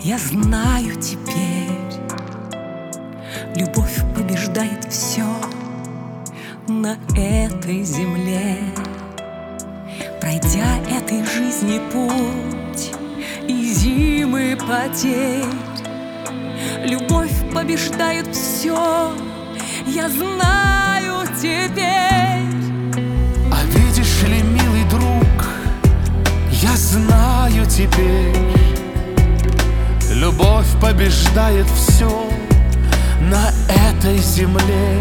Я знаю теперь, любовь побеждает все на этой земле. Пройдя этой жизни путь и зимы потерь, любовь побеждает все, я знаю теперь. А видишь ли, милый друг, я знаю теперь, любовь побеждает все на этой земле.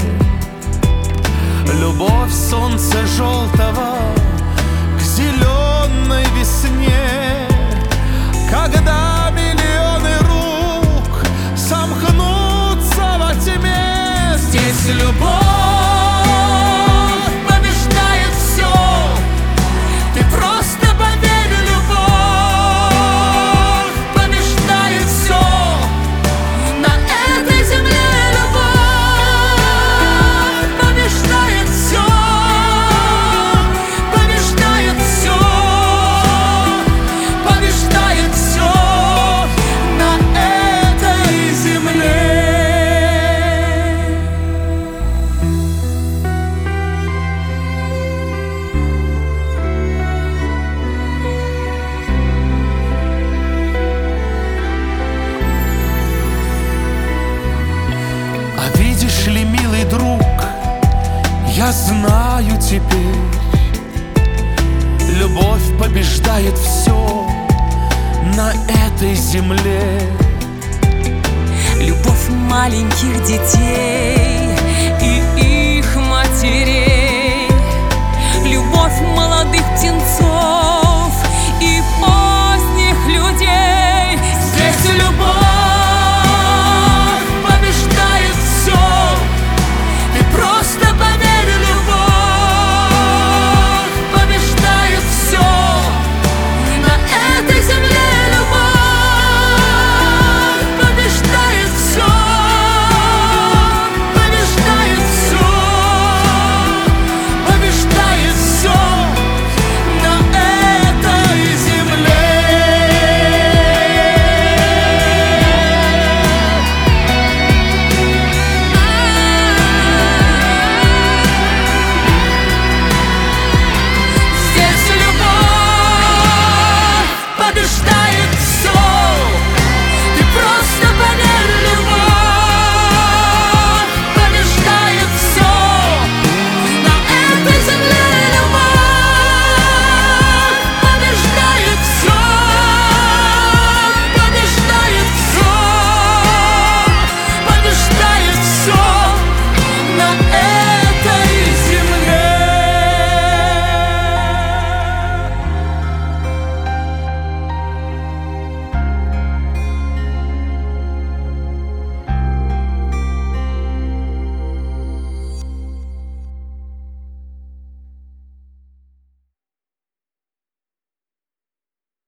Любовь солнца желтого к зеленой весне, когда миллионы рук сомкнутся во тьме. Здесь любовь побеждает все. Ты просто поверь, любовь побеждает все на этой земле. Видишь ли, милый друг, я знаю теперь, любовь побеждает все на этой земле. Любовь маленьких детей